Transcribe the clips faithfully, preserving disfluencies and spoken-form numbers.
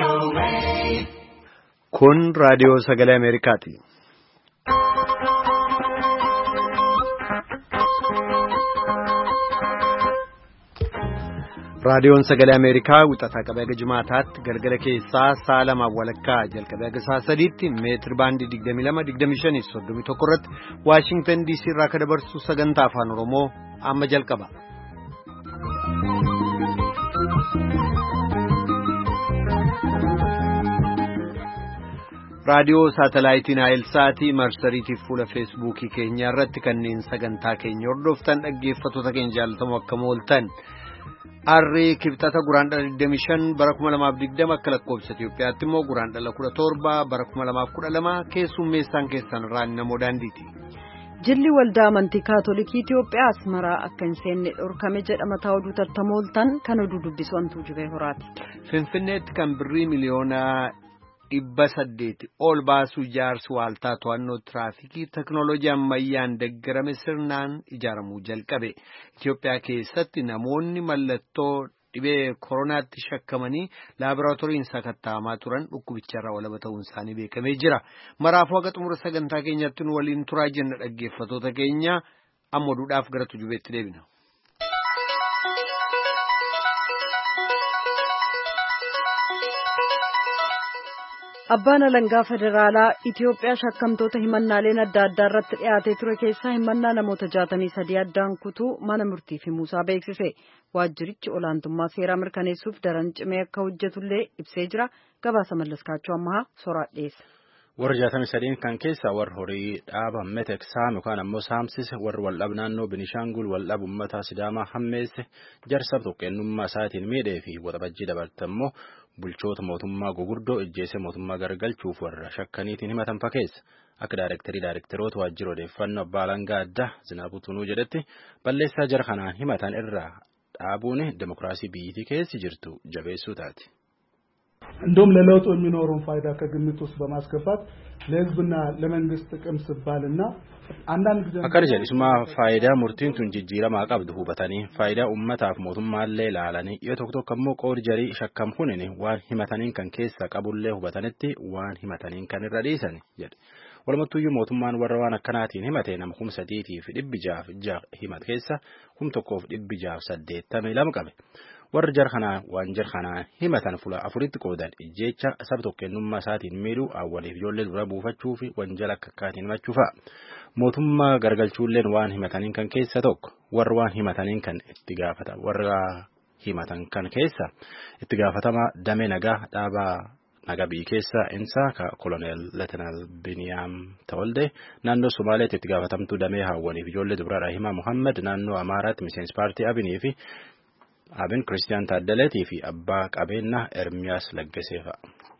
Kun raadiyoo sagalee Ameerikaati. Raadiyoon sagalee Ameerikaa wixataa qabee haga Jimaataatti galgala keessaa sa'a lama walakkaa jalqabee haga sa'a sadiitti meetir baandii digdamii lama digdamii shan soddomii tokko irratti Waashingtan D C irraa akka dabarsu sagantaa afaan Oromoo amma jalqaba. Raadiyoo saatalaayitiin Aayilsaatii marsariitii fuula feesbuukii keenya irratti kanneen sagantaa keenya hordoftan dhaggeeffattoota keenya jaallatamoo akkam ooltan. Arrii kibxata guraandhala digdamii shan bara kuma lamaaf digdama akka lakkoofsa Itiyoophiyaatti immoo guraandhala kudha torba bara kuma lamaaf kudha lama keessummeessaan keessan irraan namoo daandiiti. Jilli waldaa amantii kaatolikii Itiyoophiyaa Asmaraa akka hin seenne dhorkame jedhama ta'uu oduu tattamooltan kan oduu dubbisu Antuu Jibee Horaati. Finfinneetti kan birrii miliyoonaa dhibba saddeeti ol baasuu ijaarsi waaltaa to'annoo tiraafikii teknooloojii ammayyaan deeggarame sirnaan ijaaramuu jalqabe. Itiyoophiyaa keessatti namoonni mallattoo dhibee koronaatti shakkamanii laaboraatooriin sakatta'amaa turan dhukkubicharraa walaba ta'uun isaanii beekamee jira. Maraafuu haga xumura sagantaa keenyatti nu waliin turaa jenna dhaggeeffattoota keenya amma oduudhaaf gara tujubeetti deebina. Abbaan alangaa federaalaa Itiyoophiyaa shakkamtoota himannaaleen adda addaa irratti dhiyaatee ture keessaa himannaa namoota jaatamii sadii addaan kutuu mana murtii fi Muusaa beeksise. Waajjirichi olaantummaa seeraa mirkaneessuuf daran cimee akka hojjetullee ibsee jira. Gabaasa Mallaskaachuu Ammahaa Soraa dhiyeessa. Warra jaatamii sadiin kan keessaa warra horii dhaaba Metek saam yookaan ammoo saamsise warra waldhaba naannoo Binishaangul waldhaba uummataa Sidaamaa hammeesse jarsa tokkennummaa isaatiin miidhee fi waxabajjii dabarte immoo bulchoota mootummaa gugurdoo ijjeese mootummaa garagalchuuf warra shakkaniitiin himatan fakkeessa. Akka daayirektarii daayirektaroota waajjira odeeffannoo abbaa alangaa addaa Zinaabuu Tunuu jedhetti balleessaa jara kanaan himatan irraa dhaabuun demokiraasii biyyattii keessi jirtu jabeessuu taati. እንደውም ለለውጡ የሚኖረውን ፋይዳ ከግምት ውስጥ በማስገባት ለህዝብና ለመንግስት ጥቅም ሲባልና አንዳንድ ጊዜ አካል ጀሊስማ ፋይዳ ሙርቲን ቱን ጅጅራማ ቀብዱ ሁበታኒ ፋይዳ ኡመታፍ ሞቱማሌ ላላኒ የቶክቶክ ከሞ ቆር ጀሪ ሸከም ሁነኒ ዋን ሂመታኒን ከን ኬሳ ቀቡሌ ሁበታነቲ ዋን ሂመታኒን ከን ረዲሰኒ ጀድ ወለመቱዩ ሞቱማን ወረዋን አከናቲን ሂመቴ ነም ሁም ሰዲቲ ፊ ዲብጃፍ ጃ ሂመት ኬሳ ሁም ተኮፍ ዲብጃፍ ሰዴተሚ ለምቀበ warra jarxanaa waan jarxanaa himatan fula afuritti qoodan ijjeecha sab tokkennummaa isaatiin miidhuu awwaliif ijoollee dura buufachuu fi wanjala akka akkaatiin himachuu fa'a. Mootummaa gargalchuulleen waan himataniin kan keessa tokko warra waan himataniin kan itti gaafata warra himatan kan keessa itti gaafatama damee nagaa dhaabaa nagaa biyyi keessa insa ka koloneel Leetanaal Biniyaam Tawalde naannoo Somaaleetti itti gaafatamtuu damee hawwaniif ijoollee dubaraa Himaa Muhammad naannoo Amaaraatti miseensi paartii Abinii fi Abin Kiristiyaan Taaddaleetii fi abbaa qabeenyaa Ermiyaas Laggaseefa.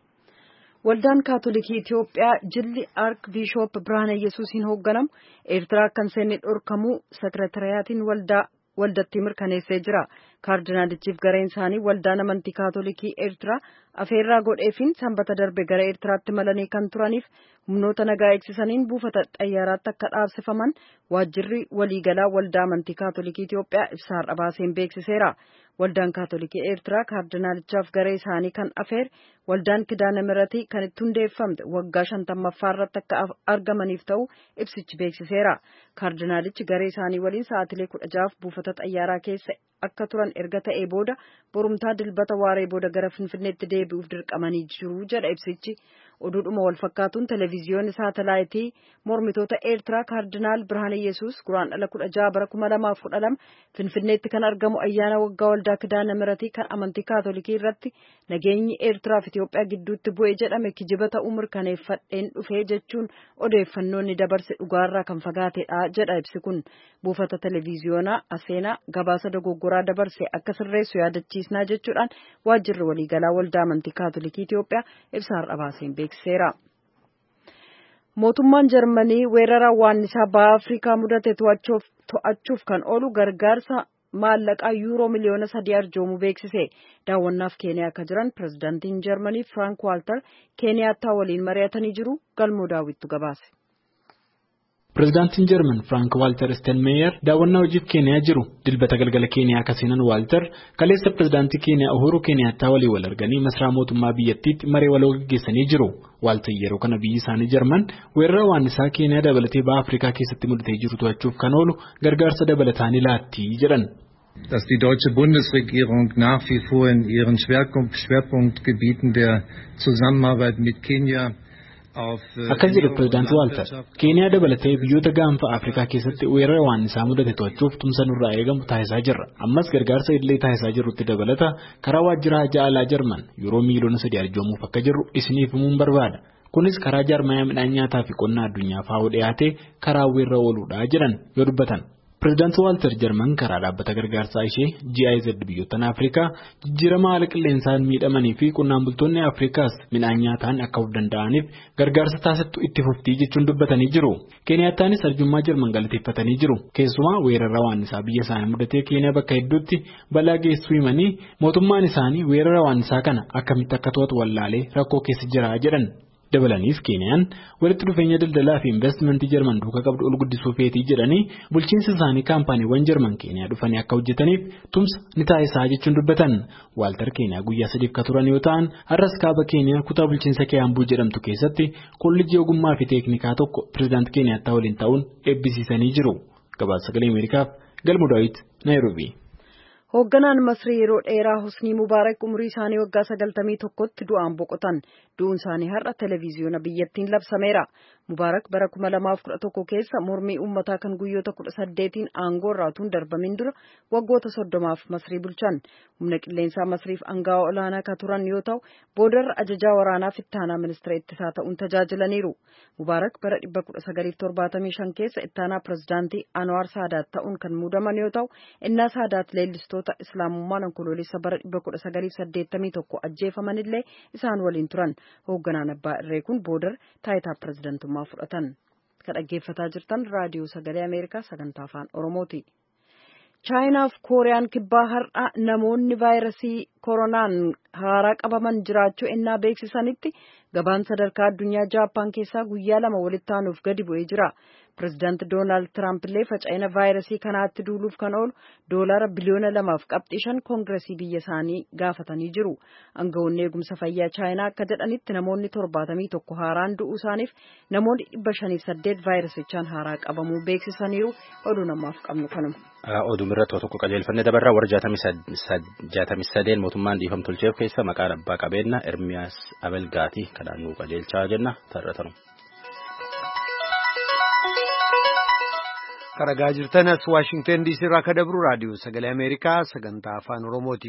Waldaan Kaatolikii Itiyoophiyaa jilli Ark Biishoop Birhaane Yesuusiin hoogganamu Eertiraa kan seenne dhorkamuu sekretariyaatiin waldaa waldatti mirkaneessee jira. Kaardinaalichiif gareen isaanii waldaan amantii Kaatolikii Eertiraa afeerraa godheefiin sanbata darbe gara Eertiraatti malanii kan turaniif humnoota nagaa eegsisaniin buufata xayyaaraatti akka dhaabsifaman waajjirri waliigalaa waldaa amantii Kaatolikii Itiyoophiyaa ibsa har'a baaseen beeksiseera. Waldaan Kaatolikii Eertiraa kaardinaalichaaf garee isaanii kan afeer waldaan Kidaana Miratii kan itti hundeeffamte waggaa shantammaffaa irratti akka argamaniif ta'u ibsichi beeksiseera. Kaardinaalichi garee isaanii waliin sa'aatilee kudha jahaaf buufata xayyaaraa keessa akka turan erga ta'ee booda borumtaa dilbata waaree booda gara Finfinneetti deebi'uuf dirqamanii jiru jedha ibsichi. Oduudhuma wal fakkaatuun televiziyoonni saatalaayitii mormitoota Eertiraa kaardinaal Birhaane Yesuus guraandhala kudha jaha bara kuma lamaaf kudha lama Finfinneetti kan argamu ayyaana waggaa waldaa Kidaana Miratii kan amantii Kaatolikii irratti nageenyi Eertiraa fi Itiyoophiyaa gidduutti bu'ee jedhame kijiba ta'uu mirkaneeffadheen dhufee jechuun odeeffannoonni dabarse dhugaarraa kan fagaatedha jedha ibsi kun. Buufata televiziyoonaa Aseenaa gabaasa dogoggoraa dabarse akka sirreessu yaadachiisnaa jechuudhaan waajjirri waliigalaa waldaa amantii Kaatolikii Itiyoophiyaa ibsa har'a baaseen beeksiseera. Mootummaan Jarmanii weerara waannisaa baha Afrikaa mudate to'achuuf kan oolu gargaarsa maallaqaa yuuroo miliyoona sadii arjoomuu beeksise. Daawwannaaf Keeniyaa akka jiran pirezidaantiin Jarmanii Frank Walter Keeniyaattaa waliin mari'atanii jiru. Galmoo daawwittu gabaase. Pireezidaantiin Jarman Frank Walter Steinmeier daawwannaa hojiif Keeniyaa jiru. Dilbata galgala Keeniyaa kasiinan Walter kaleessa pireezidaantii Keeniyaa Uhuru Kenyaattaa walii wal arganii masaraa mootummaa biyyattiitti maree waloo gaggeessanii jiru. Walter yeroo kana biyyi isaanii Jarman weerara waannisaa Keeniyaa dabalatee baha Afrikaa keessatti mudatee jiru to'achuuf kan oolu gargaarsa dabalataan laatti jedhan. Dass die deutsche Bundesregierung nach wie vor in ihren Schwerpunkt, Schwerpunktgebieten der Zusammenarbeit mit Kenia Akka jedhe pireezidaantii Walter Keeniyaa dabalatee biyyoota gaanfa Afrikaa keessatti weerara waannisaa mudate to'achuuf tumsa nurraa eegamu taasisaa jirra. Ammas gargaarsa illee taasisaa jirrutti dabalata karaa waajjira hajaa alaa Jarman yeroo miiliyoona sadii arjoomuuf akka jirru isiniif himuun barbaada. Kunis karaa jaarmayaa midhaan nyaataa fi qonnaa addunyaa faa'oo dhiyaatee karaa weerra ooluudha jedhan yoo dubbatan. Pireezidaantii Walter Jarman karaa dhaabbata gargaarsaa ishee G I Z biyyoottan Afrikaa jijjiirama haala qilleensaan miidhamanii fi qonnaan bultoonni Afrikaas midhaan nyaataan akka of danda'aniif gargaarsa taasiftu itti fuftii jechuun dubbatanii jiru. Keeniyaattaanis arjummaa Jarman galateeffatanii jiru. Keessumaa weerara waannisaa biyya isaanii mudatee Keeniyaa bakka hedduutti balaa geessuu himanii mootummaan isaanii weerara waannisaa kana akkamitti akka to'atu wallaalee rakkoo keessa jira jedhan. Dabalaniif Keeniyaan walitti dhufeenya daldalaa fi investimentii Jarman duukaa qabdu ol guddisuu feetii jedhanii bulchiinsa isaanii kaampaaniiwwan Jarman Keeniyaa dhufanii akka hojjetaniif tumsa ni taasisaa jechuun dubbatan. Walter Keeniyaa guyyaa sadiif ka turan yoo ta'an har'as kaaba Keeniyaa kutaa bulchiinsa Kiyaambuu jedhamtu keessatti kolleejjii ogummaa fi teeknikaa tokko pireezidaantii Keeniyaattaa waliin ta'uun eebbisiisanii jiru. Gabaasa Sagalee Ameerikaaf Galmuu Daawit Naayiroobii. Hoogganaan Masrii yeroo dheeraa Husnii Mubaarak umurii isaanii waggaa sagaltamii tokkotti du'aan boqotan. Du'uun isaanii har'a televiziyoona biyyattiin labsameera. Mubaarak bara kuma lamaaf kudha tokko keessa mormii uummataa kan guyyoota kudha saddeetiin aangoo irraa utuu hin darbamin dura waggoota soddomaaf Masrii bulchan. Humna qilleensaa Masriif aangawa olaanaa ka turan yoo ta'u boodarra ajajaa waraanaa fi ittaanaa ministeera ittisaa ta'uun tajaajilaniiru. Mubaarak bara dhibba kudha sagaliif torbaatamii shan keessa ittaanaa pireezidaantii Anwaar Saadaat ta'uun kan muudaman yoo ta'u innaa Saadaat leellistoota Islaamummaan onkoloolessa bara dhibba kudha sagaliif saddeettamii tokko ajjeefamanillee isaan waliin turan. Hoogganaan abbaa irree kun boodar taayitaa pireezidantummaa fudhatan. Kan dhaggeeffataa jirtan raadiyoo Sagalee Ameerikaa sagantaa afaan Oromooti. Chaayinaa fi Kooriyaan kibbaa har'a namoonni vaayirasii koronaan haaraa qabaman jiraachuu ennaa beeksisanitti gabaan sadarkaa addunyaa Jaappaan keessaa guyyaa lama walitti aanuuf gadi bu'ee jira. Pireezidaanti Doonaald Tiraamp illee faca'ina vaayirasii kanaatti duuluuf kan oolu doolaara biliyoona lamaaf qabxii shan koongiresii biyya isaanii gaafatanii jiru. Aangawoonni eegumsa fayyaa Chaayinaa akka jedhanitti namoonni torbaatamii tokko haaraan du'uu isaaniif namoonni dhibba shaniif saddeet vaayirasichaan haaraa qabamuu beeksisaniiru. Oduu namaaf qabnu kanuma. Oduu irratti tokko qajeelfannee dabarraa warra jaatamii sadeen mootummaan dhiifama tolcheef keessa maqaan abbaa qabeenyaa Ermiyaas Abelgaatii kanaan nuu qajeelchaa jenna tarratanu. Karagaa jirtanas Waashingtan D C irraa akka dabru raadiyoo Sagalee Ameerikaa sagantaa afaan Oromooti.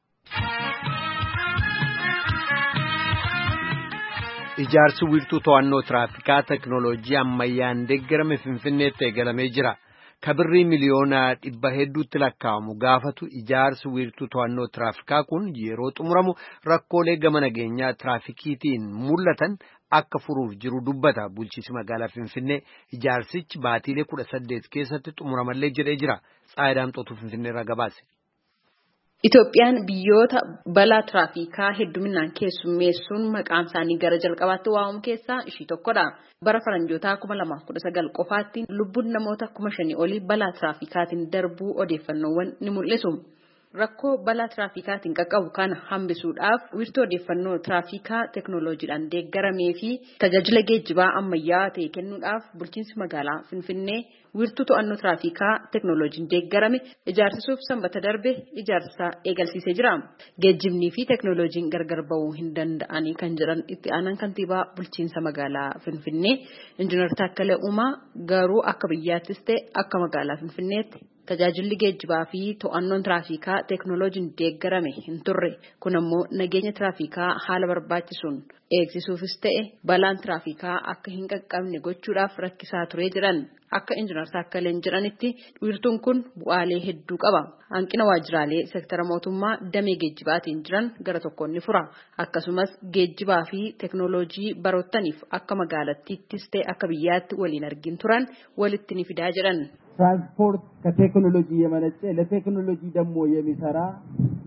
Ijaarsi wiirtuu to'annoo tiraafikaa teknooloojii ammayyaan deeggarame Finfinneetti eegalamee jira. Kabirrii miliyoona dhibba hedduutti lakkaa'amu gaafatu ijaarsi wiirtuu to'annoo tiraafikaa kun yeroo xumuramu rakkoolee gama nageenyaa tiraafikiitiin mul'atan akka furuuf jiru dubbata. Bulchiinsi magaalaa Finfinnee ijaarsichi baatiilee kudha saddeet keessatti xumuramallee jedhee jira. Tsaayidaan Xootuu Finfinnee irraa gabaase. Itoophiyaan biyyoota balaa tiraafikaa hedduminaan keessummeessuun maqaan isaanii gara jalqabaatti waamamu keessaa ishii tokkodha. Bara faranjootaa kuma lamaaf kudha sagal qofaatti lubbuun namoota kuma shanii olii balaa tiraafikaatiin darbuu odeeffannoowwan ni mul'isu. Rakkoo balaa tiraafikaatiin qaqqabu kana hambisuudhaaf wiirtuu odeeffannoo tiraafikaa teknooloojiidhaan deeggaramee fi tajaajila geejjibaa ammayyaa ta'e kennuudhaaf bulchiinsi magaalaa Finfinnee wiirtuu to'annoo tiraafikaa teknooloojiin deeggarame ijaarsisuuf sanbata darbe ijaarsa eegalsiisee jira. Geejjibnii fi teknooloojiin gargar ba'uu hin danda'anii kan jedhan itti aanaan kantiibaa bulchiinsa magaalaa Finfinnee Injiinar Taakkalee Uumaa garuu akka biyyaattis ta'e akka magaalaa Finfinneetti tajaajilli geejjibaa fi to'annoon tiraafikaa teknooloojiin deeggarame hin turre. Kun ammoo nageenya tiraafikaa haala barbaachisuun eegsisuufis ta'e balaan tiraafikaa akka hin qaqqabne gochuudhaaf rakkisaa ture jedhan. Akka Injiinar Taakkaleen jedhanitti wiirtuun kun bu'aalee hedduu qaba. Hanqina waajjiraalee seektara mootummaa damee geejjibaatiin jiran gara tokkoon ni fura. Akkasumas geejjibaa fi teknooloojii baroottaniif akka magaalattiittis ta'e akka biyyaatti waliin argin turan walitti ni fidaa jedhan. ትራንስፖርት ከቴክኖሎጂ የመነጨ ለቴክኖሎጂ ደግሞ የሚሰራ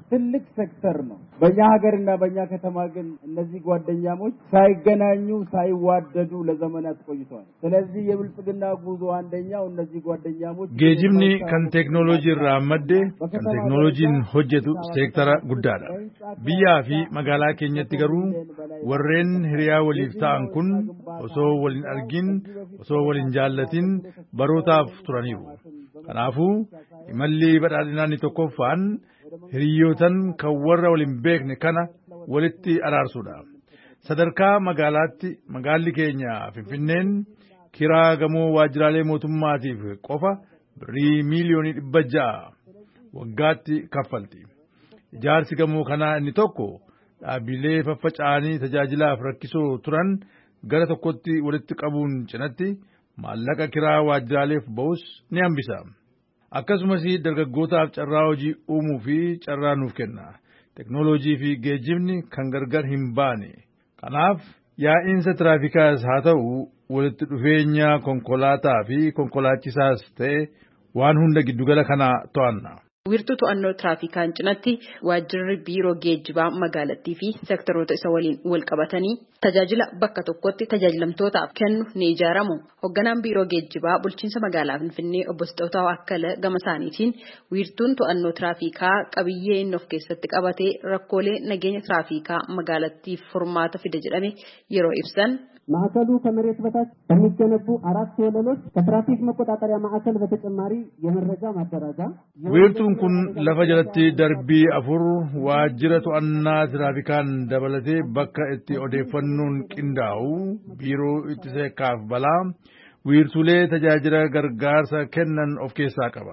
ትልቅ ሴክተር ነው። በእኛ ሀገርና በእኛ ከተማ ግን እነዚህ ጓደኛሞች ሳይገናኙ ሳይዋደዱ ለዘመናት ቆይተዋል። ስለዚህ የብልጽግና ጉዞ አንደኛው እነዚህ ጓደኛሞች geejibni kan teeknooloojii irraa madde kan teeknooloojiin hojjetu seektara guddaadha. Biyyaa fi magaalaa keenyatti garuu warreen hiriyaa waliif ta'an kun osoo waliin argin osoo waliin jaallatin barootaaf turaniiru. Kanaafuu imalli badhaadhinaa inni tokkoffaan hiriyootan kan warra waliin beekne kana walitti araarsuudha. Sadarkaa magaalaatti magaalli keenya Finfinneen kiraa gamoo waajjiraalee mootummaatiif qofa birrii miiliyoonii dhibba ja'a waggaatti kaffalti. Ijaarsi gamoo kanaa inni tokko dhaabbilee faffaca'anii tajaajilaaf rakkisoo turan gara tokkotti walitti qabuun cinatti maallaqa kiraa waajjiraaleef ba'us ni hambisa. Akkasumas dargaggootaaf carraa hojii uumuu fi carraa nuuf kenna. Teknooloojii fi geejjibni kan gargar hin baane. Kanaaf yaa'iinsa tiraafikaas haa ta'u walitti dhufeenya konkolaataa fi konkolaachisaas ta'e waan hunda giddugala kana to'anna. Wiirtuu to'annoo tiraafikaan cinatti waajjirri biiroo geejjibaa magaalattii fi seektaroota isa waliin wal qabatanii tajaajila bakka tokkotti tajaajilamtootaaf kennu ni ijaaramu. Hoogganaan biiroo geejjibaa bulchiinsa magaalaa Finfinnee obbo Sixootaa Akkala gama isaaniitiin wiirtuun to'annoo tiraafikaa qabiyyee inni of keessatti qabatee rakkoolee nageenya tiraafikaa magaalattiif furmaata fide jedhame yeroo ibsan. ማዕከሉ ከመሬት በታች በሚገነቡ አራት ወለሎች ከትራፊክ መቆጣጠሪያ ማዕከል በተጨማሪ የመረጃ ማደራጃ wiirtuun kun lafa jalatti darbii afur waajjira to'annaa tiraafikaan dabalatee bakka itti odeeffannoon qindaa'u biiroo ittisaaf balaa wiirtuulee tajaajila gargaarsa kennan of keessaa qaba.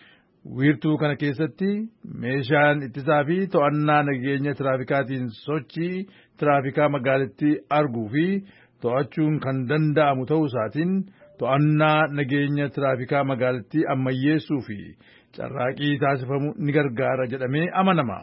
Wiirtuu kana keessatti meeshaan ittisaa fi to'annaa nageenya tiraafikaatiin sochii tiraafikaa magaalattii arguu fi to'achuun kan danda'amu ta'uu isaatiin to'annaa nageenya tiraafikaa magaalattii ammayyeessuu fi carraaqii taasifamu ni gargaara jedhamee amanama.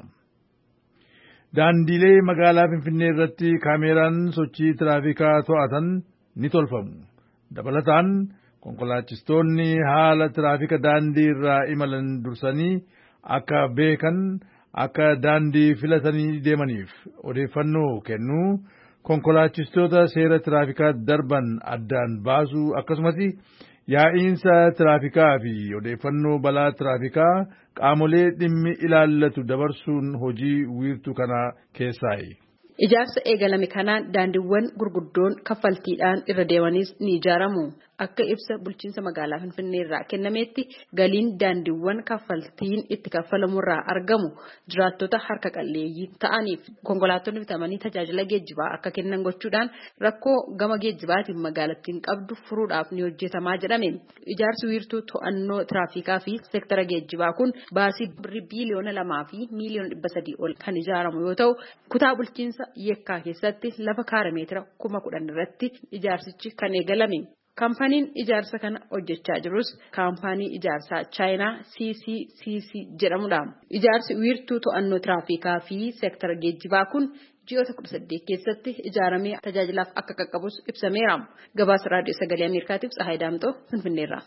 Daandiilee magaalaa Finfinnee irratti kaameeraan sochii tiraafikaa to'atan ni tolfamu. Dabalataan konkolaachistoonni haala tiraafika daandii irraa imalan dursanii akka beekan akka daandii filatanii deemaniif odeeffannoo kennuu konkolaachistoota seera tiraafikaa darban addaan baasuu akkasumas yaa'iinsa tiraafikaa fi odeeffannoo balaa tiraafikaa qaamolee dhimmi ilaallatu dabarsuun hojii wiirtuu kana keessaayi. Ijaarsa eegalame kanaan daandiiwwan gurguddoon kaffaltiidhaan irra deemanis ni ijaaramu. Akka ibsa bulchiinsa magaalaa Finfinnee irraa kennametti galiin daandiiwwan kaffaltiin itti kaffalamurraa argamu jiraattota harka qalleeyyii ta'aniif konkolaattonni bitamanii tajaajila geejjibaa akka kennan gochuudhaan rakkoo gama geejjibaatiin magaalattiin qabdu furuudhaaf ni hojjetamaa jedhame. Ijaarsi wiirtuu to'annoo tiraafikaa fi seektara geejjibaa kun baasii birrii biiliyoona lamaa fi miiliyoona dhibba sadii ol kan ijaaramu yoo ta'u kutaa bulchiinsa Yekkaa keessatti lafa kaarameetira kuma kudhan irratti ijaarsichi kan eegalame. Kaampaniin ijaarsa kana hojjechaa jirus kaampanii ijaarsaa Chaayinaa C C C C jedhamudha. Ijaarsi wiirtuu to'annoo tiraafikaa fi seektara geejjibaa kun ji'oota kudha saddeet keessatti ijaaramee tajaajilaaf akka qaqqabus ibsameera. Gabaasa raadiyoo sagalee Ameerikaatiif Tsahaay Daamxoo Finfinneerraa.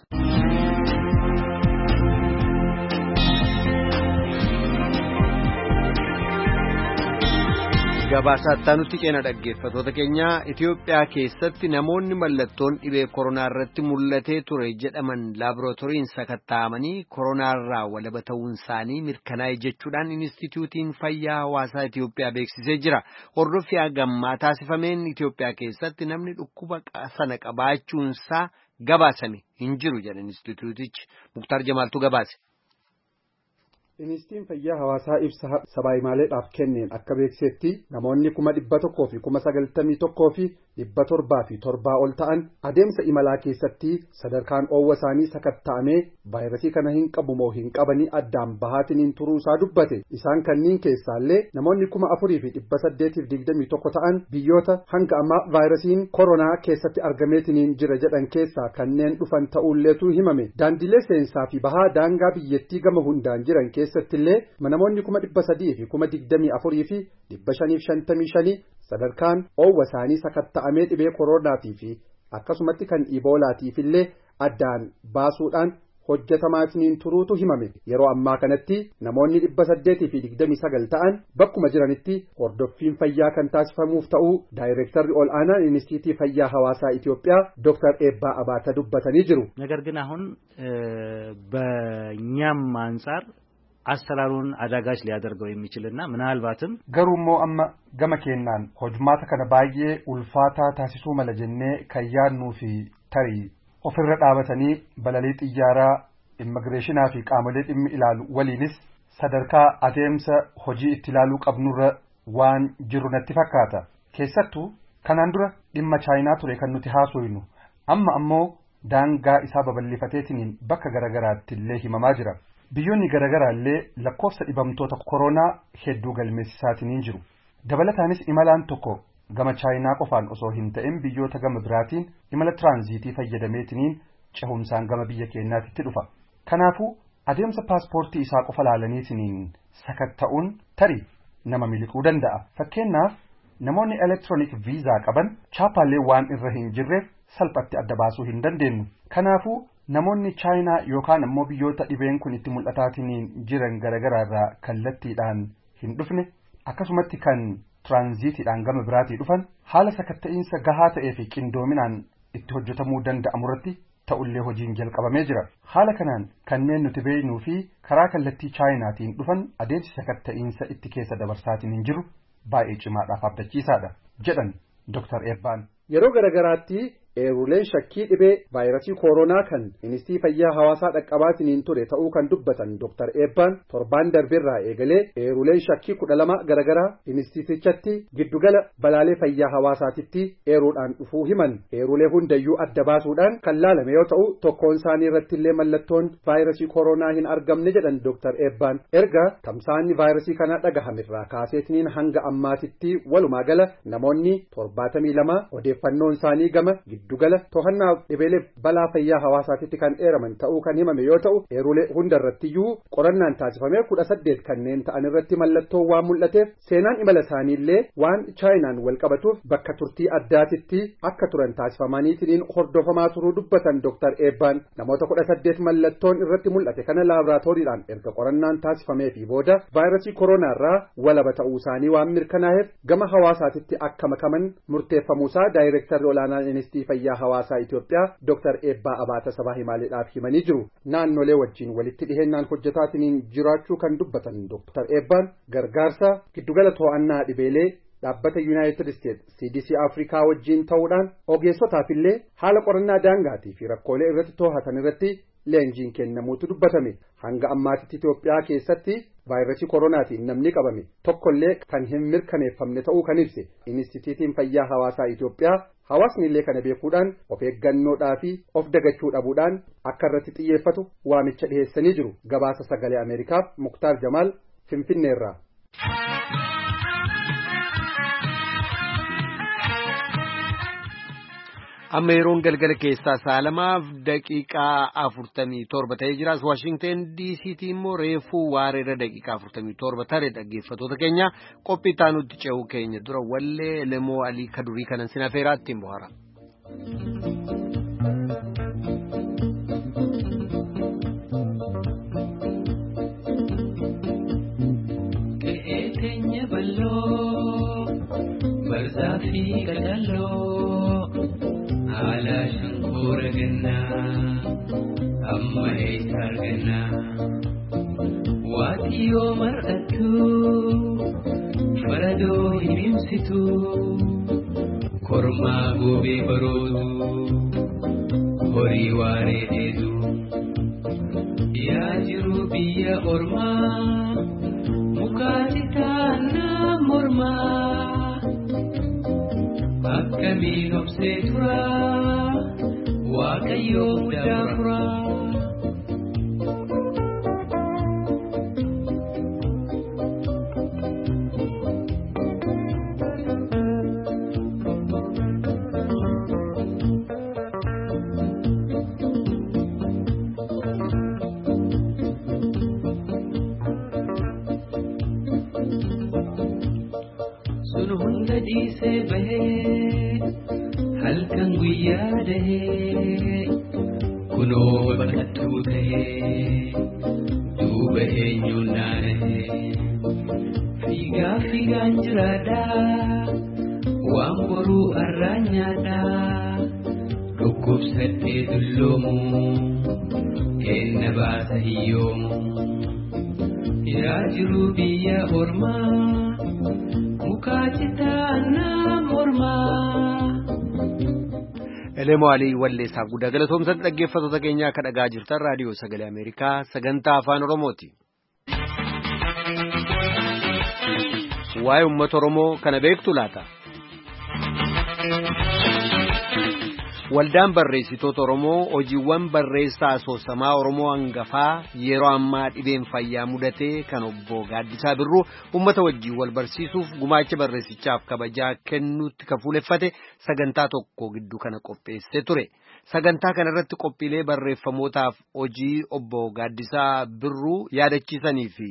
Gabaasaa nuti keenya dhaggeeffatoota keenya Itoophiyaa keessatti namoonni mallattoon dhibee koronaa irratti mul'atee ture jedhaman laaboraatooriin sakatta'amanii koronaarraa walaba ta'uun isaanii mirkanaa'e jechuudhaan Inistituutiin Fayyaa Hawaasaa Itoophiyaa beeksisee jira. Hordoffii hagammaa taasifameen Itoophiyaa keessatti namni dhukkuba sana qabaachuunsaa gabaasame hin jiru jedha Inistituutichi. Muktaar Jamaaltuu gabaase. Inistituutiin Fayyaa Hawaasaa ibsa sabaayimaaleedhaaf kenneen akka beeksisetti namoonni kuma dhibba tokkoo fi kuma sagaltamii tokkoo fi dhibba torbaa fi torbaa ol ta'an adeemsa imalaa keessatti sadarkaan oowwa isaanii sakatta'amee vaayirasii kana hin qabu moo hin qabanii addaan bahaatiniin turuu isaa dubbate. Isaan kanniin keessaallee namoonni kuma afurii fi dhibba saddeetiif digdamii tokko ta'an biyyoota hanga ammaa vaayirasiin koronaa keessatti argameetiniin jira jedhan keessaa kanneen dhufan ta'uulleetu himame. Daandilee seensaa fi bahaa daangaa biyyattii gama hundaan jiran keessattillee namoonni kuma dhibba sadii fi kuma digdamii afurii fi dhibba shaniif shantamii shanii sadarkaan oowwa isaanii sakatta'amee dhibee koronaatii fi akkasumatti kan iboolaatiif illee addaan baasuudhaan hojjetamaatiin turuutu himame. Yeroo ammaa kanatti namoonni dhibba saddeetii fi digdamii sagal ta'an bakkuma jiranitti hordoffiin fayyaa kan taasifamuuf ta'uu daayirektarri ol aanaan Inistiitiyuutii Fayyaa Hawaasaa Itoophiyaa Dooktar Eebbaa Abaata dubbatanii jiru. ነገር ግን አሁን በእኛም አንፃር አሰራሩን አዳጋች ሊያደርገው የሚችልና ምናልባትም ገሩሞ አማ ገመኬናን ሆጅማታ ከነ ባዬ ኡልፋታ ታሲሱ መለጀኔ ከያኑ ፊ ተሪ ኦፍረ ዳበተኒ በለሊ ጥያራ ኢሚግሬሽን አፊ ቃመለ ዲም ኢላሉ ወሊንስ ሰደርካ አቴምሰ ሆጂ ኢትላሉ ቀብኑረ ዋን ጅሩ ነቲ ፈካታ ኬሰቱ ከናንዱረ ዲማ ቻይና ቱሬ ከኑቲ ሃሶይኑ አማ አሞ ዳንጋ ኢሳ በበሊፈቴቲኒን በከ ገረገራትሌ ሂመማ ጅራ biyyoonni garaagaraallee lakkoofsa dhibamtoota koronaa hedduu galmeessisaatiin jiru. Dabalataanis imalaan tokko gama chaayinaa qofaan osoo hin ta'in biyyoota gama biraatiin imala tiraanziitii fayyadameetiin cehumsaan gama biyya keenyaatti dhufa. Kanaafuu adeemsa paaspoortii isaa qofa laalaniitiin sakatta'uun tarii nama miliquu danda'a. Fakkeenyaaf namoonni elektiroonik viizaa qaban chaapaalee waan irra hin jirreef salphatti adda baasuu hin dandeenyu. Kanaafuu namoonni chaayinaa yookaan ammoo biyyoota dhibeen kun itti mul'ataatiin jiran garagaraarraa kallattiidhaan hin dhufne akkasumatti kan tiraanziitiidhaan gama biraatii dhufan haala sakatta'iinsa gahaa ta'ee fi qindoominaan itti hojjetamuu danda'amurratti ta'ullee hojiin jalqabamee jira. Haala kanaan kanneen nuti beeknuu fi karaa kallattii chaayinaatiin dhufan adeemsi sakatta'iinsa itti keessa dabarsaatiin hin jiru baay'ee cimaadhaaf abdachiisaadha jedhan Dooktar Eebbaan. Yeroo garagaraatti eeruleen shakkii dhibee vaayirasii koronaa kan Inistiitiyuutii Fayyaa Hawaasaa dhaqqabaatiin ture ta'uu kan dubbatan Dooktar Eebbaan torbaan darbeerraa eegalee eeruleen shakkii kudha lama garagaraa Inistiitiyuutichatti giddugala balaalee fayyaa hawaasaatitti eeruudhaan dhufuu himan. Eerulee hundayyuu adda baasuudhaan kan laalame yoo ta'u tokkoon isaanii irrattillee mallattoon vaayirasii koronaa hin argamne jedhan Dooktar Eebbaan. Erga tamsaanni vaayirasii kanaa dhagahamirraa kaaseetiniin hanga ammaatitti walumaa gala namoonni torbaatamii lama odeeffannoon isaanii gama giddugala to'annaa dhibeelee balaa fayyaa hawaasaatitti kan eeraman ta'uu kan himame yoo ta'u eerulee hundarrattiyyuu qorannaan taasifamee kudha saddeet kanneen ta'an irratti mallattoo waan mul'ateef seenaan imala isaaniillee waan chaayinaan wal qabatuuf bakka turtii addaatitti akka turan taasifamaniitiin hordofamaa turuu dubbatan Dooktar Eebbaan namoota kudha saddeet mallattoon irratti mul'ate kana laaboraatooriidhaan erga qorannaan taasifamee fi booda vaayirasii koronaarraa walaba ta'uu isaanii waan mirkanaa'eef gama hawaasaatitti akka makaman murteeffamuusaa daayirektarri olaanaan Inistiitiyuutii Fayyaa Hawaasaa Itoophiyaa Dooktar Eebbaa Abaata sabaa himaaleedhaaf himanii jiru. Naannolee wajjin walitti dhihennaan hojjetaatiin jiraachuu kan dubbatan Dooktar Eebbaan gargaarsa giddugala to'annaa dhibeelee dhaabbata Yuunaayitid Isteet C D C Afrikaa wajjin ta'uudhaan ogeessotaafillee haala qorannaa daangaatii fi rakkoolee irratti to'atan irratti leenjiin kennamuutu dubbatame. Hanga ammaatitti Itoophiyaa keessatti vaayirasii koronaatiin namni qabame tokkollee kan hin mirkaneeffamne ta'uu kan ibse Inistiitiyuutiin Fayyaa Hawaasaa Itoophiyaa hawaasni illee kana beekuudhaan of eeggannoodhaa fi of dagachuu dhabuudhaan akka irratti xiyyeeffatu waamicha dhiheessanii jiru. Gabaasa sagalee Ameerikaaf Muktaar Jamaal Finfinneerraa. amma yeroon galgala keessaa saalamaaf daqiiqaa afurtamii torba ta'ee jiraas Waashingteen D C T immoo reefuu waareera daqiiqaa afurtamii torba tare dhaggeeffatoota keenya qophii taanutti ce'uu keenya dura wallee lemoo alii kadurii kanan sinafeeraa ittiin bohaara. Qe'ee teenya balloo barzaafi gadalloo. Ala shankora ganna amma eetar ganna waatiyo mar'atu faradoo himimsitu kormaa goobee baroodu horii waaree dheedu yaa jiru biyya ormaa mukaati taanaa mormaa. Akkamiin obsee tura waaqayyoo guddaa fura. Sun hunda dhiisee bahee. Halkan guyyaa dahee kunoo bakattuu ta'ee duuba eenyuun naana'ee fiigaa fiigaan jiraadhaa waan boruu arraan nyaadhaa dhukkubsadhee dulloomu eenna baasa hiyyoomu yaa jiru biyya ormaa mukaa citaannaa mormaa. Elemoo Alii Walleessaaf guddaa galatoomsatti dhaggeeffattoota keenyaa akka dhagaa jirtan raadiyoo sagalee Ameerikaa sagantaa afaan Oromooti. Waa'ee uummata Oromoo kana beektu laata? Waldaan barreessitoota Oromoo hojiiwwan barreessaa asoosamaa Oromoo hangafaa yeroo ammaa dhibeen fayyaa mudatee kan obbo Gaaddisaa Birruu uummata wajjin wal barsiisuuf gumaacha barreessichaaf kabajaa kennuutti kafuuleffate sagantaa tokko gidduu kana qopheessee ture. Sagantaa kana irratti qophiilee barreeffamootaaf hojii obbo Gaaddisaa Birruu yaadachiisanii fi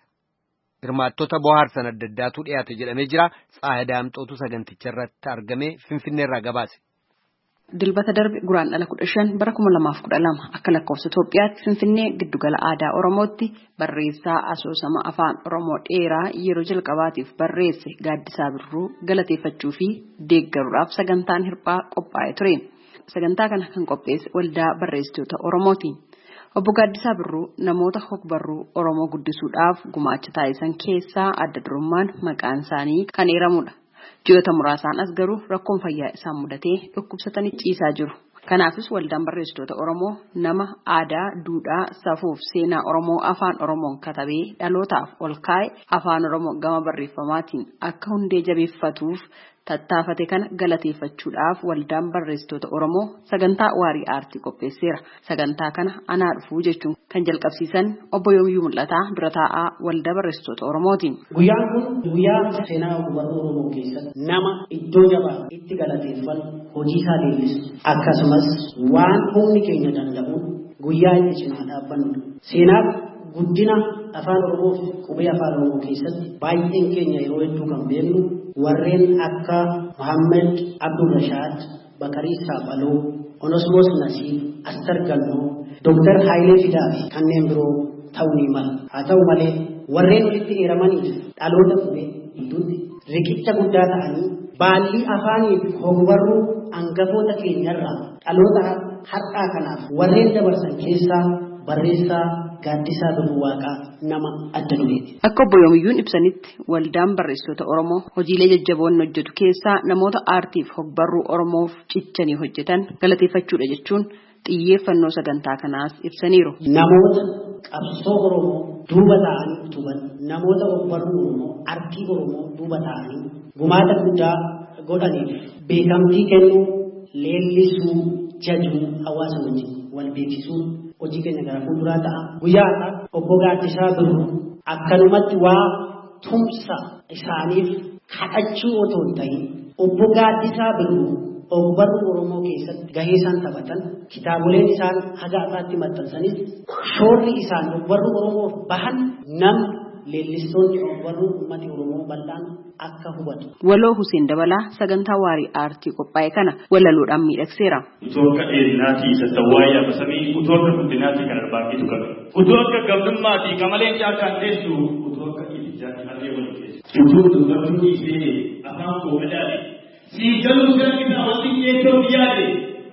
hirmaattota bohaarsan adda addaatu dhiyaate jedhamee jira. Tsaayadaamxootu saganticha irratti argame Finfinneerraa gabaase. Dilbata darbe guraan dhala kudha shan bara kuma lamaaf kudha lama akka lakkoofsa Itoophiyaatti Finfinnee giddugala aadaa Oromootti barreessaa asoosama afaan Oromoo dheeraa yeroo jalqabaatiif barreesse Gaaddisaa Birruu galateeffachuu fi deeggaruudhaaf sagantaan hirphaa qophaa'ee ture. Sagantaa kana kan qopheesse waldaa barreessitoota Oromooti. Obbo Gaaddisaa Birruu namoota hogbarruu Oromoo guddisuudhaaf gumaacha taasisan keessaa adda durummaan maqaan isaanii kan eeramudha. Ji'oota muraasaan as garuu rakkoon fayyaa isaan mudatee dhukkubsatanii ciisaa jiru. Kanaafis waldaan barreessitoota Oromoo nama aadaa, duudhaa, safuuf seenaa Oromoo afaan Oromoon katabee dhalootaaf ol kaa'e afaan Oromoo gama barreeffamaatiin akka hundee jabeeffatuuf tattaafate kana galateeffachuudhaaf waldaan barreessitoota Oromoo sagantaa waarii aartii qopheesseera. Sagantaa kana anaa dhufuu jechuun kan jalqabsiisan obbo Yoomiyyuu Mul'ataa dura taa'aa waldaa barreessitoota Oromooti. Guyyaan kun guyyaa seenaa uummata Oromoo keessatti nama iddoo jabaa itti galateeffatu hojii isaa leellisu akkasumas waan humni keenya danda'u guyyaa itti cinaa dhaabbannudha. Seenaa guddina afaan Oromoo fi qubee afaan Oromoo keessatti baay'een keenya yeroo hedduu kan beeknu warreen akka Muhammad Abdul Rashad, Bakarii Saabaloo, Onesmoos Nasiib, Astar Gannoo, Dooktar Haayilee Fidaa fi kanneen biroo ta'uu ni mala. Haa ta'u malee warreen walitti eeramaniif dhaloota qubee gidduutti riqicha guddaa ta'anii baallii afaanii fi hogbarruu hangafoota keenyarraa dhaloota har'aa kanaaf warreen dabarsan keessaa barreessaa Gaaddisaa Birruu Waaqaa nama adda dureeti. Akka obbo Yoomiyyuun ibsanitti waldaan barreessitoota Oromoo hojiilee jajjaboon hojjetu keessaa namoota aartiif hogbarruu Oromoof cichanii hojjetan galateeffachuudha jechuun xiyyeeffannoo sagantaa kanaas ibsaniiru. Namoota qabsoo Oromoo duuba ta'anii tuban, namoota hogbarruu Oromoo, aartii Oromoo duuba ta'anii gumaata guddaa godhaniif beekamtii kennuu, leellisuu, jajuu hawaasa wajjin wal beeksisuun hojii keenya gara fuulduraa ta'a. Guyyaa har'aa obbo Gaaddisaa Birruu akkanumatti waa tumsa isaaniif kadhachuu otoo hin ta'in obbo Gaaddisaa Birruu ogbarruu Oromoo keessatti gahee isaan taphatan kitaaboleen isaan haga har'aatti maxxansanis shoorri isaan ogbarruu Oromoof bahan namni leellistoonni ogbarruu uummata Oromoo bal'aan akka hubatu. Waloo Hussein Dabalaa sagantaa waarii aartii qophaa'e kana walaluudhaan miidhagseera. Utoo akka dheerinaatii sattawwaayyaa basamii utoo akka guddinaatii kan arbaaqitu qabu. Utoo akka gabdummaatii qamaleen caakkaan teessu utoo akka dhiibichaatti harree waliin teessu. Utoo dubartiin dhiisee afaan koo madaale. Sii galuu galmina wanti keessoo yaade.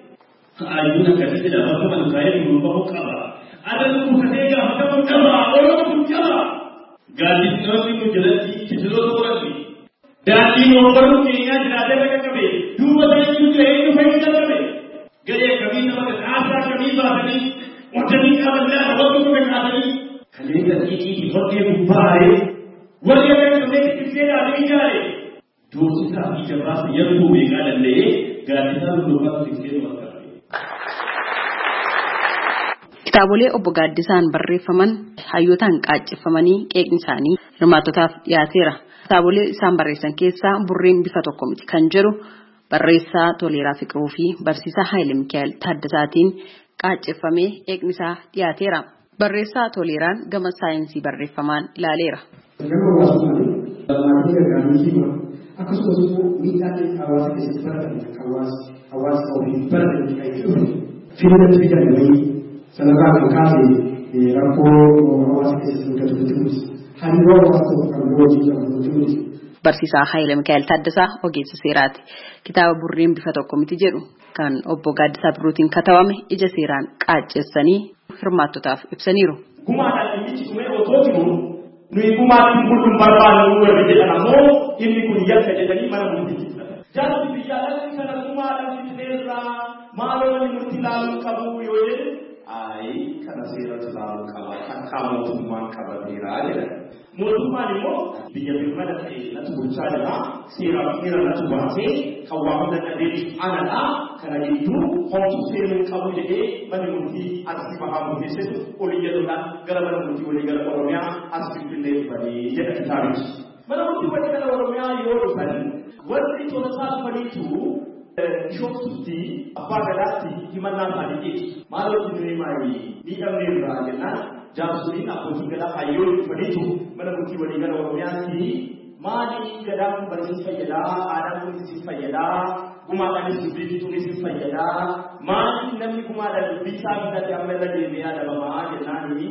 Ayyuun akkasitti lafa malkaa'ee durba'uu qaba. Adda kuufatee gaafatamuu qaba. Oromoo kun qaba. Gaaddisnoonni kun jalatti kisiloota godhanni. Daandii ogbarruu keenyaa jiraatee bakka qabe duuba ta'ee eenyu fayyada qabe gadee akkamii nama haasaa akkamii baasanii hojjetanii qabannaa namoota kuma kaasanii kanneen gatii hoddee gubbaa'ee warri akka qabee tiksee dhaabee ijaare doorsisaa fi jabaasa yabbuu beekaa danda'ee gaaddisaa lulluufaa tiksee dhumaa Kitaabolee obbo Gaaddisaan barreeffaman hayyootaan qaacceffamanii qeeqni isaanii hirmaattotaaf dhiyaateera. Kitaabolee isaan barreessan keessaa burreen bifa tokko miti kan jedhu barreessaa Toleeraa Fiqiruu fi barsiisaa Haayile Mikaa'el Taaddasaatiin qaacceffamee qeeqni isaa dhiyaateera. Barreessaa Toleeraan gama saayinsii barreeffamaan ilaaleera. Akkasumas immoo miidhaa hawaasa keessatti baratan hawaasa ofii baratan kan jiru fiilatti fidanii sanarraa kan kaase rakkoo hawaasa keessatti mudatu nuti hariiroo hawaasa tokko kan hojii qabu nuti. Barsiisaa Haayile Mikaa'el Taaddasaa ogeessa seeraati. Kitaaba burriin bifa tokko miti jedhu kan obbo Gaaddisaa Birruutiin katabame ija seeraan qaacceessanii hirmaattotaaf ibsaniiru. Gumaadhaan dhimmichi dhumee otoo jiru nuyi gumaatiin bulluun barbaannu warri jedhan ammoo inni kun yakka jedhanii mana murtiitti fudhatan. Jaalli biyyaalatti kana gumaadhaan fitneerraa maaloo namni murtii ilaaluu qabu yoo jedhu ayi kana seeratu ilaaluu qaba akka mootummaan qabateeraa jedhan. Mootummaan immoo biyya birmada ta'e natu bulchaa jira seeraa seera natu baasee kan waa hunda dhabeetu anadhaa kana gidduu homtuu seenuu qabu jedhee mana murtii asii bahaa murteessetu olii jedhuudhaan gara mana murtii walii gara Oromiyaa as finfinnee dhufanii jedha kitaabichi. Mana murtii walii gara Oromiyaa yoo dhufan warri tolasaa dhufaniitu Bishoftuutti abbaa gadaatti himannaa isaanii dhiyeessu. Maaloo isin maayii miidhamnee irraa jennaan jaarsoliin abbootii gadaa hayyoo dhufaniitu mana murtii walii gara Oromiyaatti maali gadaan kun barsiis fayyadaa aadaan kun isin fayyadaa gumaadhaanis dubbiituun isin fayyadaa maali namni gumaadhaan dubbisaa bitatti amma irra deemee adabamaa jennaani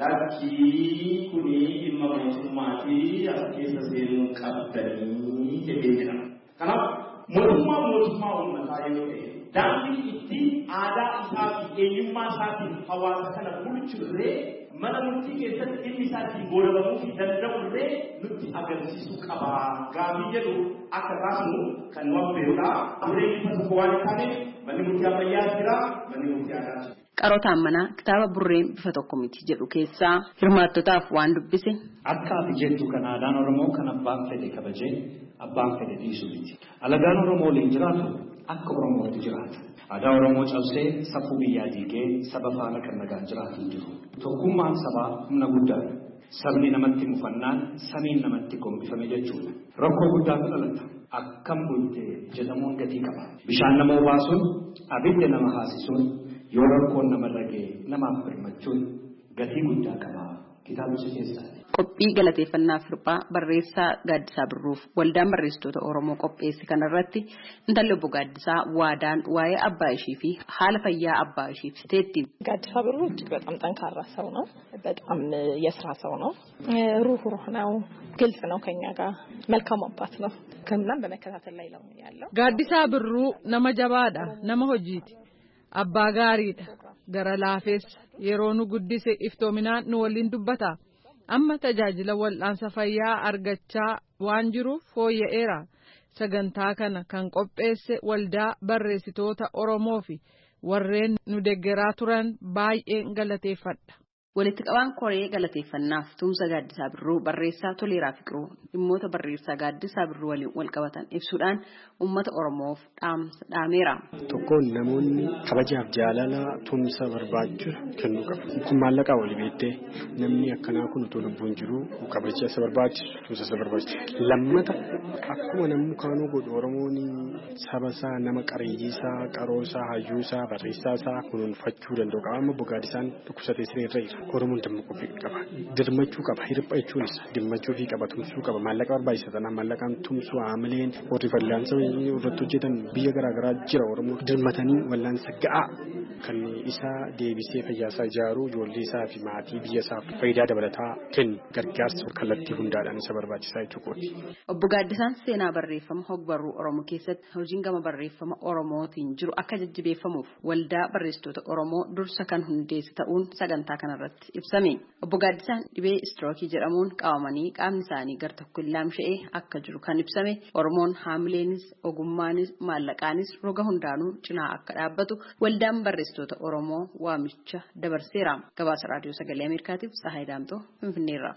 lakkii kuni dhimma mootummaatii as keessa seenuu qabdanii jedhee jedhama. Kanaaf mootummaa mootummaa uummataa yoo ta'e daandii itti aadaa isaa fi eenyummaa isaatiin hawaasa kana bulchurree mana murtii keessatti dhimmi isaatiin goolabamuu fi danda'urree nutti agarsiisuu qaba. Gaaffii jedhu akka raasnu kan nu affeerudha. Burreen bifa tokko waan hin taaneef manni murtii ammayyaa jira, manni murtii aadaa. Qarootaan manaa kitaaba burreen bifa tokko miti jedhu keessaa hirmaattotaaf waan dubbise. Akka ati jettu kan aadaan Oromoo kan abbaan fedhe kabajee abbaan fedhe dhiisu miti. Alagaan Oromoo waliin jiraatu akka Oromootti jiraata. Aadaa Oromoo cabsee safuu biyyaa diigee saba faana kan nagaan jiraatu hin jiru. Tokkummaan sabaa humna guddaadha. Sabni namatti mufannaan samiin namatti gombifame jechuudha. Rakkoo guddaatu dhalata. Akkam bulte jedhamuun gatii qaba. Bishaan nama obaasuun abidda nama haasisuun yoo rakkoon namarra ga'e namaaf birmachuun gatii guddaa qaba. Kitaabicha keessaati. Qophii galateeffannaa firphaa barreessaa Gaaddisaa Birruuf waldaan barreessitoota Oromoo qopheesse kanarratti intalli obbo Gaaddisaa waadaan waa'ee abbaa ishii fi haala fayyaa abbaa ishii ibsiteetti. ጋዲሳ ብሩ እጅግ በጣም ጠንካራ ሰው ነው። በጣም የስራ ሰው ነው። ሩህሩህ ነው። ግልጽ ነው ከኛ ጋር መልካም አባት ነው። ከምናም በመከታተል ላይ ነው ያለው። ጋዲሳ ብሩ ነመ ጀባዳ ነመ ሆጂቲ አባ ጋሪዳ ገረ ላፌስ የሮኑ ጉዲስ ኢፍቶሚናን ኑ ወሊን ዱበታ amma tajaajila wal'aansa fayyaa argachaa waan jiruuf fooyya'eera. Sagantaa kana kan qopheesse waldaa barreessitoota Oromoo fi warreen nu deeggaraa turan baay'een galateeffadha. Walitti qabaan koree galateeffannaaf tumsa Gaaddisaa Birruu barreessaa Toleeraa Fiqiruu dhimmoota barreessaa Gaaddisaa Birruu waliin wal qabatan ibsuudhaan uummata Oromoof dhaamsa dhaameera. Tokkoon namoonni kabajaaf jaalala tumsa barbaachu kennu qabu. Kun maallaqa walii beektee namni akkanaa kun utuu lubbuun jiru kabaja isa barbaachisu tumsa isa barbaachisu. Lammata akkuma namni kaanuu godhu Oromoon saba isaa nama qareeyyiisaa qaroosaa hayyuusaa barreessaasaa kunuunfachuu danda'u qaba. Amma Gaadisaan dhukkubsatee siree irra jira. Oromoon dammaquu qaba. Dirmachuu qaba. Hirphachuunis dimmachuu fi qaba tumsuu qaba. Maallaqa barbaachisa tanaan maallaqaan tumsuu haamileen warri fallaansa irratti hojjetan biyya garaa garaa jira. Oromoo dirmatanii wallaansa ga'aa kan isaa deebisee fayyaasaa ijaaruu ijoollee isaa fi maatii biyya isaaf faayidaa dabalataa kennu gargaarsa kallattii hundaadhaan isa barbaachisaa jechuudha. Obbo Gaaddisaan seenaa barreeffama hogbarruu Oromoo keessatti hojiin gama barreeffama Oromootiin jiru akka jajjabeeffamuuf waldaa barreessitoota Oromoo dursa kan hundeesse ta'uun sagantaa kanarratti ibsame. Obbo Gaaddisaan dhibee istirookii jedhamuun qabamanii qaamni isaanii gar tokko laamsha'ee akka jiru kan ibsame. Oromoon haamileenis ogummaanis maallaqaanis roga hundaanuu cinaa akka dhaabbatu waldaan barreessitoota Oromoo waamicha dabarseera. Gabaasa raadiyoo sagalee Ameerikaatiif Tsahaay Daamtoo Finfinneerra.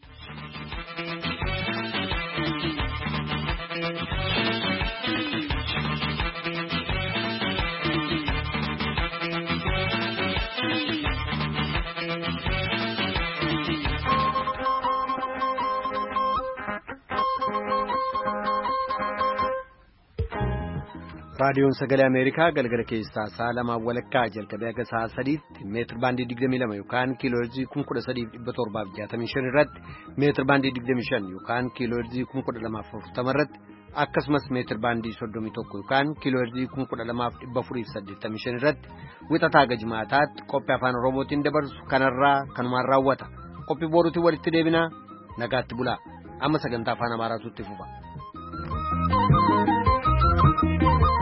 raadiyoon sagalee Ameerikaa galgala keessaa sa'a lamaa walakkaa jalqabee akka sa'a sadiitti meetir baandii digdamii lama yookaan kiilooherzii kuma kudha sadiif dhibba torbaaf jaatamii shan irratti meetir baandii digdamii shan yookaan kiilooherzii kuma kudha lamaaf afurtama irratti akkasumas meetir baandii soddomii tokko yookaan kiiloo heerzii kuma kudha lamaaf dhibba afuriif saddeettamii shan irratti wixataa gajmaataatti qophii afaan oromootiin dabarsu kanarraa kanumaan raawwata qophii booruutiin walitti deebinaa nagaatti bulaa amma sagantaa afaan amaaraatu itti fufa.